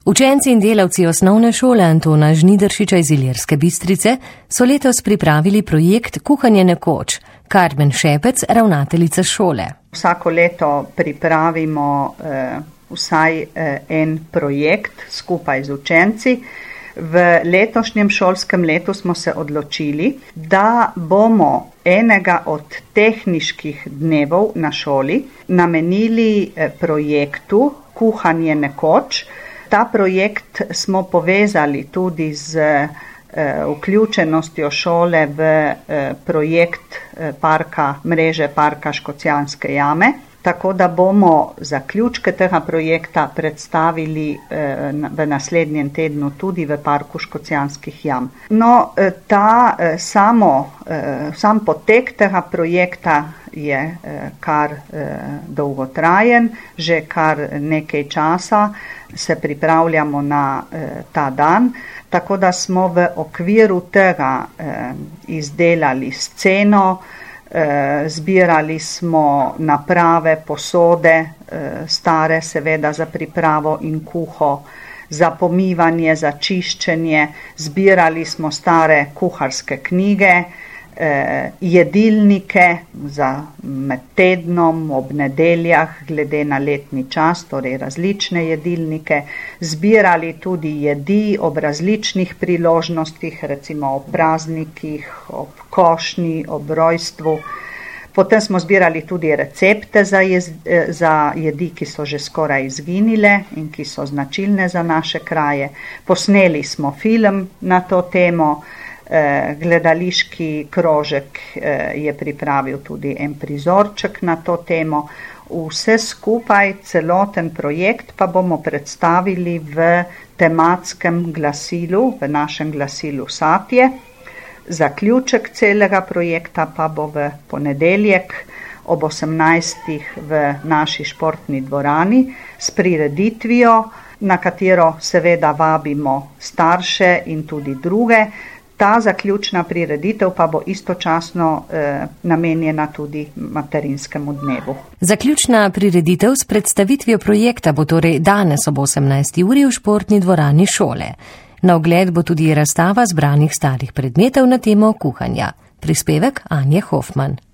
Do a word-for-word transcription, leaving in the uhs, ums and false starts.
Učenci in delavci osnovne šole Antona Žnidaršiča iz Ilirske Bistrice so letos pripravili projekt Kuhanje nekoč. Karmen Šepec, ravnateljica šole. Vsako leto pripravimo eh, vsaj eh, en projekt skupaj z učenci. V letošnjem šolskem letu smo se odločili, da bomo enega od tehniških dnevov na šoli namenili eh, projektu Kuhanje nekoč. Ta projekt smo povezali tudi z eh, vključenostjo šole v eh, projekt eh, parka, mreže parka Škocjanske jame, tako da bomo zaključke tega projekta predstavili eh, v naslednjem tednu tudi v parku Škocjanskih jam. No, eh, ta eh, samo, eh, sam potek tega projekta je eh, kar eh, dolgotrajen, že kar nekaj časa se pripravljamo na eh, ta dan, tako da smo v okviru tega eh, izdelali sceno, eh, zbirali smo naprave, posode, eh, stare seveda za pripravo in kuho, za pomivanje, za čiščenje, zbirali smo stare kuharske knjige, Eh, jedilnike za med tednom, ob nedeljah, glede na letni čas, torej različne jedilnike, zbirali tudi jedi ob različnih priložnostih, recimo ob praznikih, ob košnji, ob rojstvu. Potem smo zbirali tudi recepte za, jez, za jedi, ki so že skoraj izginile in ki so značilne za naše kraje. Posneli smo film na to temo. Gledališki krožek je pripravil tudi en prizorček na to temo. Vse skupaj, celoten projekt pa bomo predstavili v tematskem glasilu, v našem glasilu Satje. Zaključek celega projekta pa bo v ponedeljek ob osemnajstih v naši športni dvorani s prireditvijo, na katero seveda vabimo starše in tudi druge. Ta zaključna prireditev pa bo istočasno eh, namenjena tudi materinskemu dnevu. Zaključna prireditev s predstavitvijo projekta bo torej danes ob osemnajsti uri v športni dvorani šole. Na ogled bo tudi razstava zbranih starih predmetov na temo kuhanja. Prispevek Anje Hofman.